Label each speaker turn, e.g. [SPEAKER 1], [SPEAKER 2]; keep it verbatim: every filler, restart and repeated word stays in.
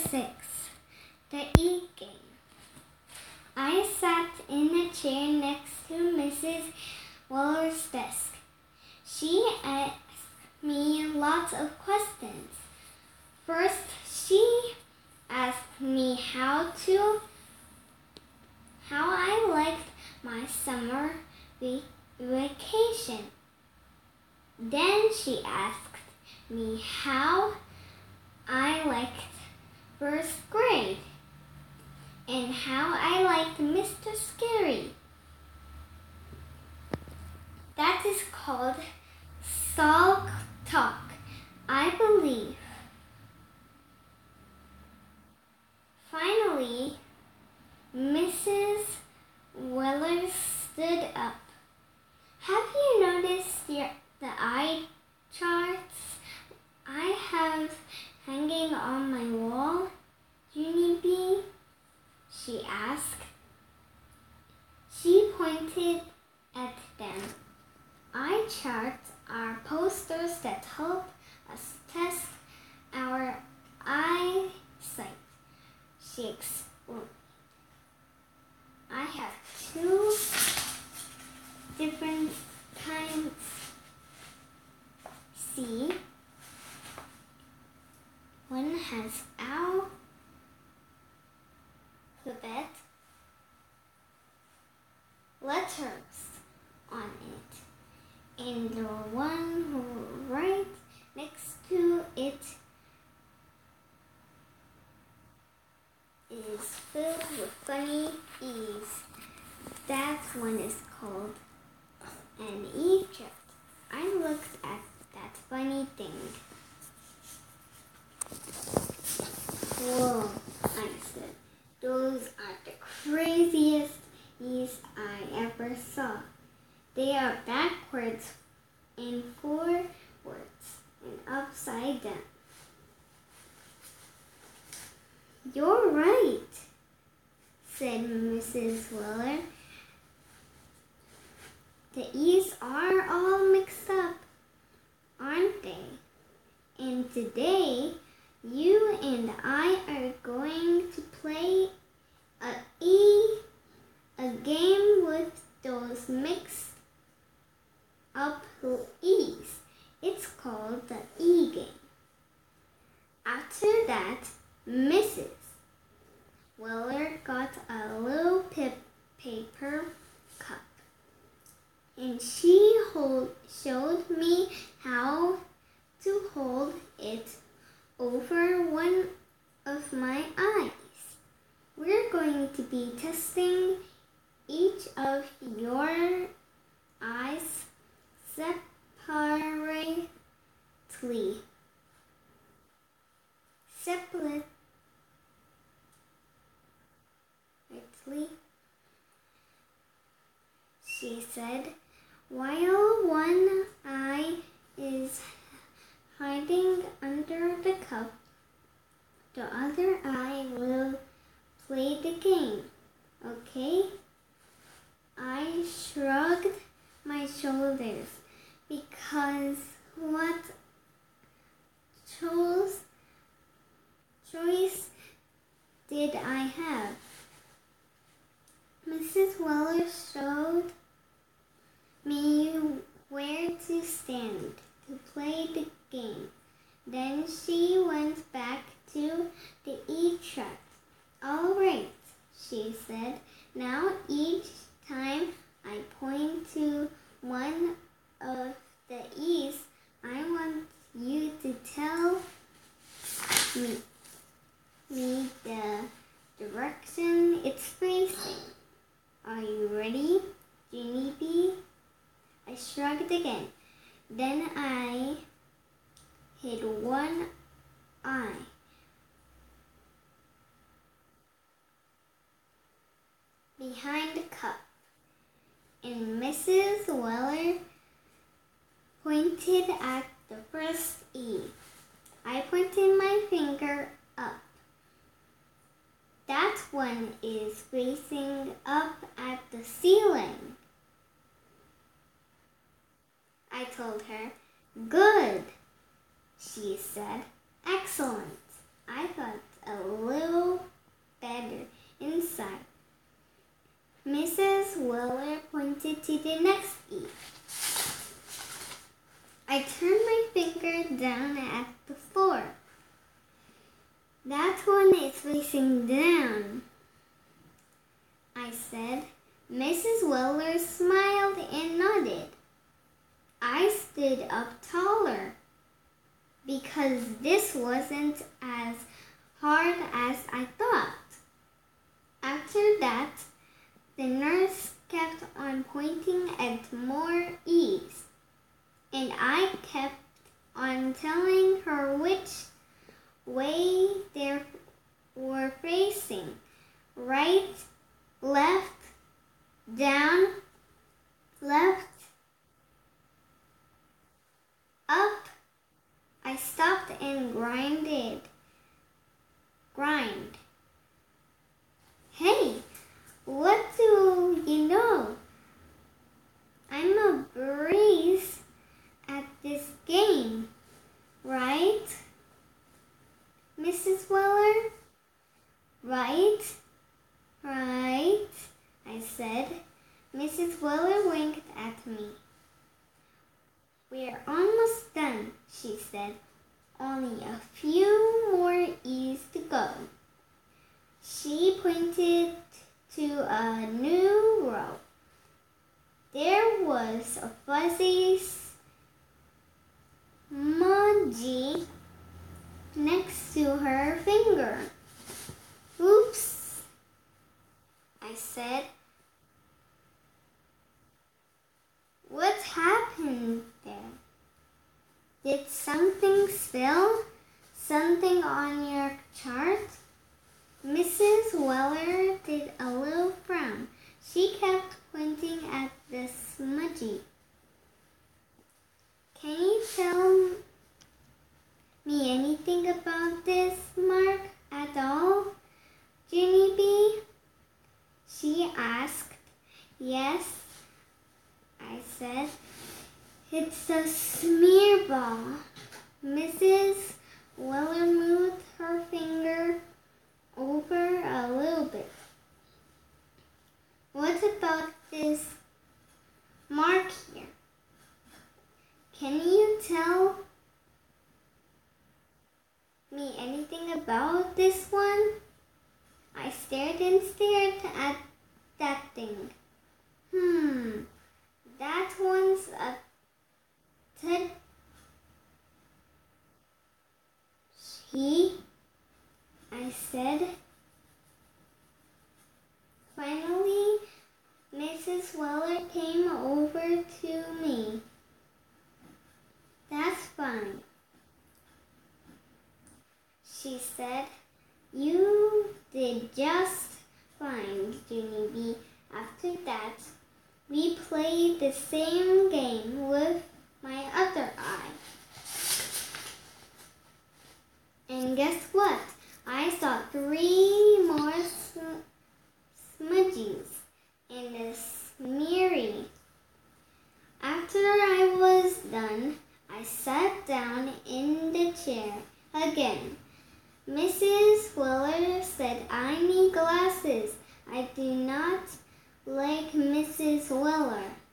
[SPEAKER 1] six. The E Game. I sat in a chair next to Missus Weller's desk. She asked me lots of questions. First, she asked me how to how I liked my summer vac- vacation. Then she asked me how I liked first grade and how I liked Mister Scary. That is called Salk Talk, I believe. Finally, Missus Weller stood up. Have you noticed your, the eye charts I have hanging on my wall, Junie B? She asked. She pointed at them. Eye charts are posters that help us test our eyesight, she explained. I have two different kinds. See, one has alphabet letters on it, and the one right next to it is filled with funny E's. That one is called an E-chart. I looked at that funny thing. Whoa, I said. Those are the craziest E's I ever saw. They are backwards and forwards and upside down. You're right, said Missus Weller. The E's are all mixed up, aren't they? And today, you and I are going to play a E, a game with those mixed up E's. It's called the E Game. After that, Missus Weller got a little pip paper cup, and she hold, showed me how to hold it over one of my eyes. We're going to be testing each of your eyes separately. Separately. She said, while one eye is hiding under the cup, the other eye will play the game. Okay? I shrugged my shoulders because what choice, choice did I have? Missus Weller showed me where to stand to play the game. Then she went back to the E-chart. All right, she said. Now each time I point to one of the E's, I want you to tell me, me the direction it's facing. Are you ready, Junie B? I shrugged again. Then I hid one eye. Behind the cup, and Missus Weller pointed at the first E. I pointed my finger up. That one is facing up at the ceiling. I told her. Good, she said. Excellent. I got a to the next E. I turned my finger down at the floor. That one is facing down, I said. Missus Weller smiled and nodded. I stood up taller because this wasn't as hard as I thought. After that, the nurse kept on pointing at more E's, and I kept on telling her which way they were facing. Right, left, down, left, up. I stopped and grinded. Grind. Hey, what do you know? I'm a breeze at this game, right, Missus Weller? Right, right, I said. Missus Weller winked at me. We're almost done, she said. Only a few more E's to go. She pointed to a new row. There was a fuzzy smudgy next to her finger. Oops, I said. What happened there? Did something spill? Something on your chart? Missus Weller did a little frown. She kept pointing at the smudgy. Can you tell me anything about this mark at all, Junie B? She asked. Yes, I said. It's a smear ball. Missus Weller moved her finger over a little bit. What about this mark here? Can you tell me anything about this one? I stared and stared at that thing. Hmm, that one's a ted. He, I said. Finally, Missus Weller came over to me. That's fine, she said. You did just fine, Junie B. After that, we played the same game with my other eye. And guess what? I saw three more sm- smudgies in the smeary. After I was done, I sat down in the chair again. Missus Weller said I need glasses. I do not like Missus Weller.